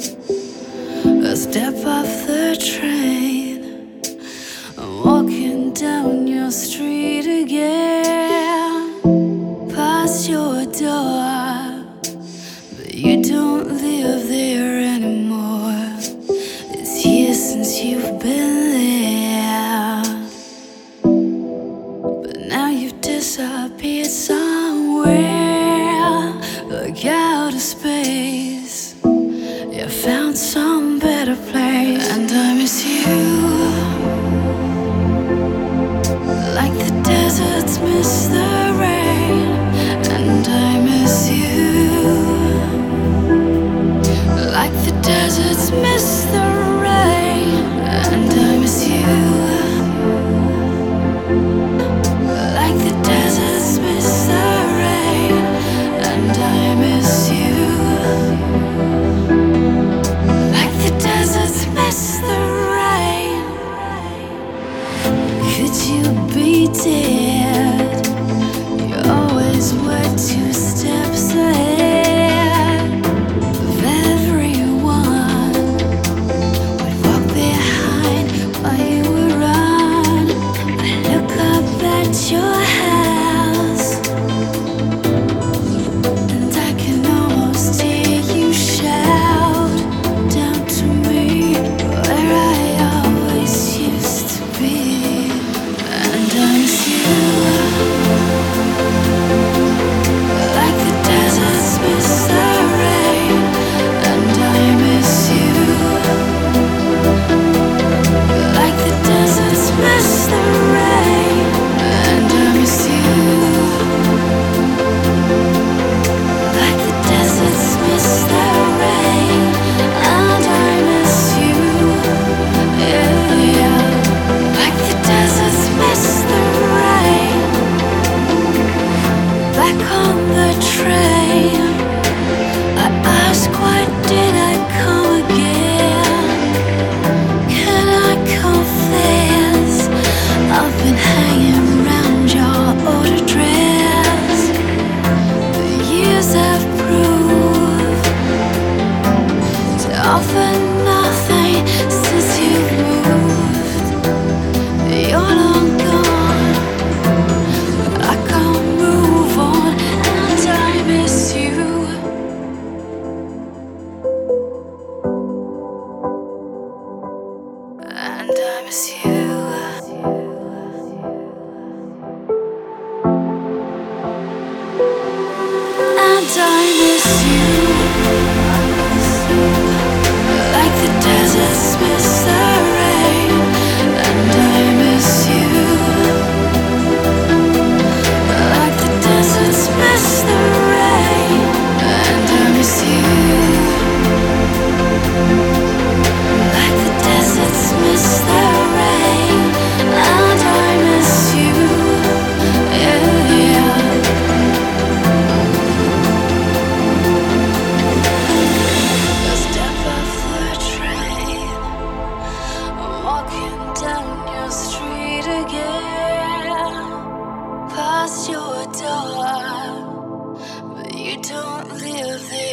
I step off the train, I'm walking down your street again, past your door, but you don't live there anymore. It's years since you've been there, but now you've disappeared somewhere, like outer space. You found some better place, and I miss you, like the deserts miss the rain. And I miss you, like the deserts miss the rain. And I miss you, like the deserts miss the rain. And I miss you, like the deserts miss the rain. Could you be dead? You're always were 2 steps ahead of everyone. Would walk behind while you would run. I look up at your house, and I can almost hear you shout down to me, where I always used to be. And I miss you, like the deserts miss the rain. And I miss you, like the deserts miss the rain. And I miss you, like the deserts miss the rain. And I miss you, yeah, yeah, like the deserts miss the rain. Back on the train, I ask, why did I come again? Can I confess, I've been hanging around your old address. The years have proved to offer nothing since you've moved. You're long gone, but I can't move on. And I miss you, and I miss you, and I miss you, like the deserts miss the rain. And I miss you, like the deserts miss the rain. And I miss you, like the deserts miss the rain. And I miss you, yeah, yeah. I step off the train, I'm walking down your street again, past your door, but you don't live there